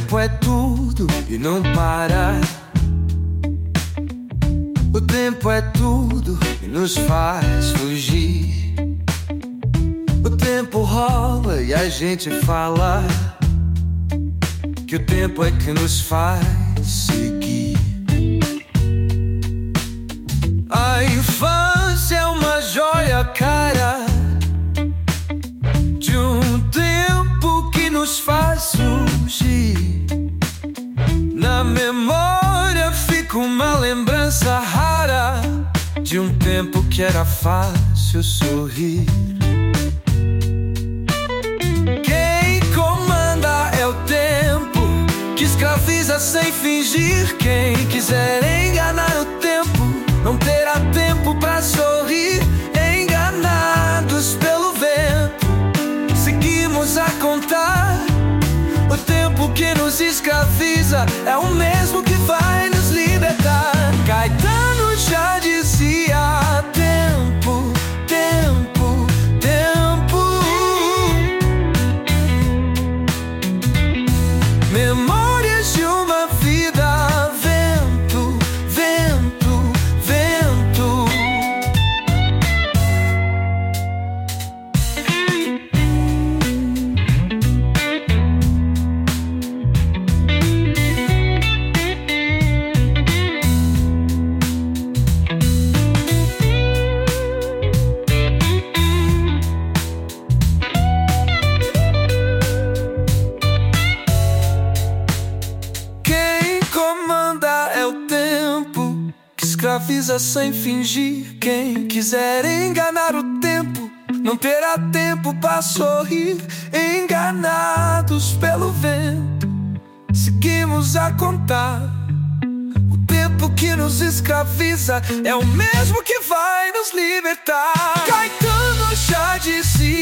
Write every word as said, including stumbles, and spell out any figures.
tempo é tudo e não para. O tempo é tudo e nos faz fugir. O tempo rola e a gente fala que o tempo é que nos faz seguir. A infância é uma joia cara de um tempo que nos faz surgir. Na memória fica uma lembrança rara de um tempo que era fácil sorrir. Quem comanda é o tempo que escraviza sem fingir. Quem quiser enganar o tempo não terá tempo pra sorrir. Enganados pelo vento, seguimos a contar. O tempo que nos escraviza é o mesmo que vai nos libertar. Caetano já dizia: tempo, tempo, tempo. Memórias de uma vida, vento, vento, vento. Escraviza sem fingir. Quem quiser enganar o tempo não terá tempo para sorrir. Enganados pelo vento, seguimos a contar. O tempo que nos escraviza é o mesmo que vai nos libertar. Caetano já disse